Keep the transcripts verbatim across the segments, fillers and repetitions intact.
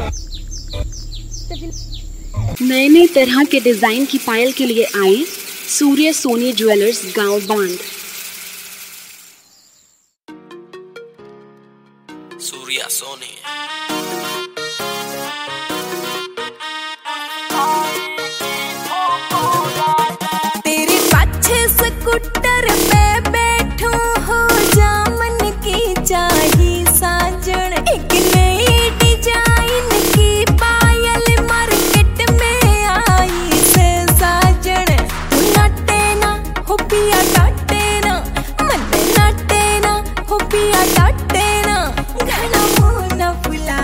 नए नए तरह के डिजाइन की पायल के लिए आए सूर्य सोनी ज्वेलर्स गांव बांध। सूर्या सोनी तेरे पाछे स्कूटर पे बैठो हो जामन की चाही साजन। एक नई डिजाइन की पायल मार्केट में आई से साजन। तू नाटे ना हो पिया डाटे ना, मन नाटे ना हो पिया डाटे ना। घना मुंह न फुला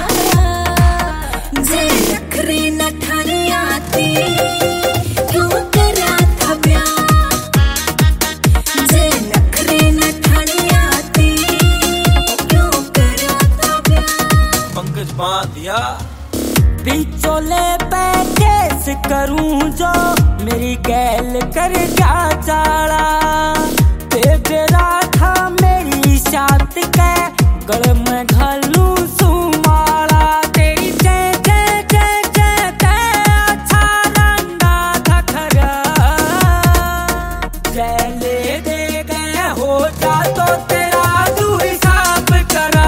जे नखरे न ठाने आती क्यों करा था प्यार। जे नखरे न ठाने आती क्यों करा था प्यार। पंकज बांधिया बिचोले पे केस करूं जो मेरी गैल कर क्या चाला। तेरा था मेरी साथ के गल में घालूं सुमाला। तेरी चे चे चे चे चे अच्छा रंडा था खरा। जैले दे गए हो जा तो तेरा तू हिसाब करा।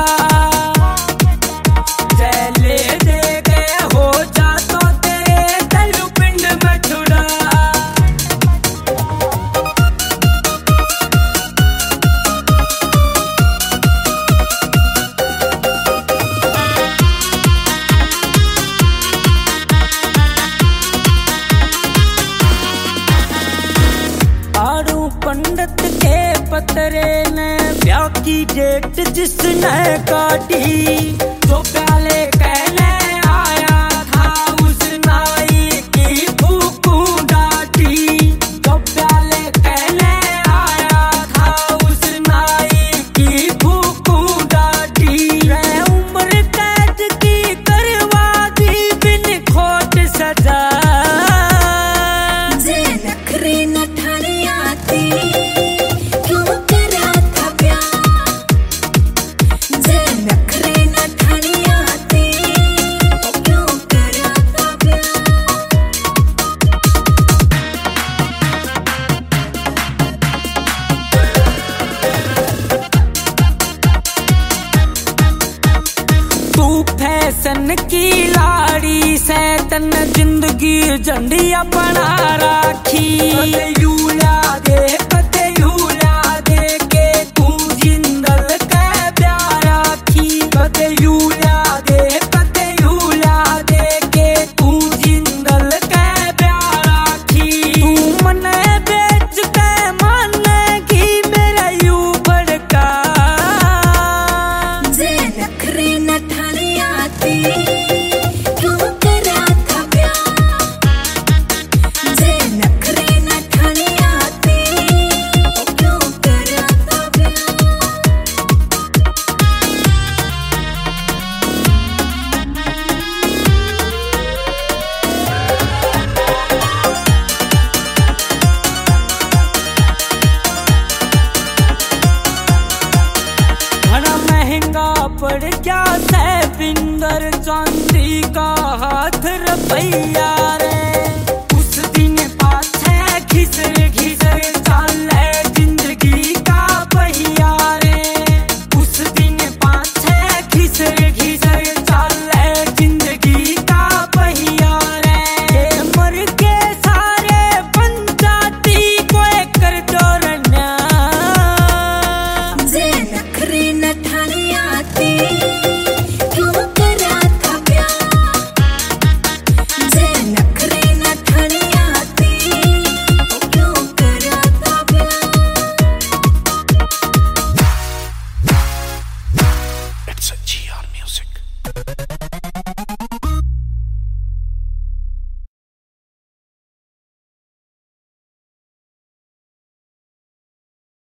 जैले दे गए हो जा तो तेरे तलु पिंड में छुड़ा। आड़ू पंडित के पतरे ने ब्याह की डेट जिसने काटी। तो प्याले कहने आया था उस नाई की फूकू डाटी। तो प्याले कहने आया था उस नाई की फूकू डाटी। मैं उम्र कैद की करवा दी बिन खोट सजा। जे नखरे न ठाने आती क्यों करा था प्यार। जे नखरे न ठाने आती क्यों करा था प्यार। तू फैशन की लाड़ी से तन जिंदगी झंडिया बना राखी। यूला दे कते यूला दे के तू जिंदल के प्यार राखी। कते यूला दे कते यूला दे के तू जिंदल के प्यार राखी। तू मने बेच के मानेगी मेरा यू भड़का। जे नखरे न ठाने आती क्यों करा था प्यार। जे नखरे न ठाने आती क्यों करा था प्यार। बड़ा महंगा पड़ गया सैफिंदर चांदी का हाथ रुपया रे। उस दिन पाछे घिसर घिसर चाले जिंदगी का पहिया रे। उस दिन पाछे घिसर घिसर चाले जिंदगी का पहिया रे। ये मर के सारे पंचायती कोई कर जोरना। जे नखरे न ठाने आती क्यों करा था प्यार। जे नखरे न ठाने आती क्यों करा था प्यार। It's a G R music.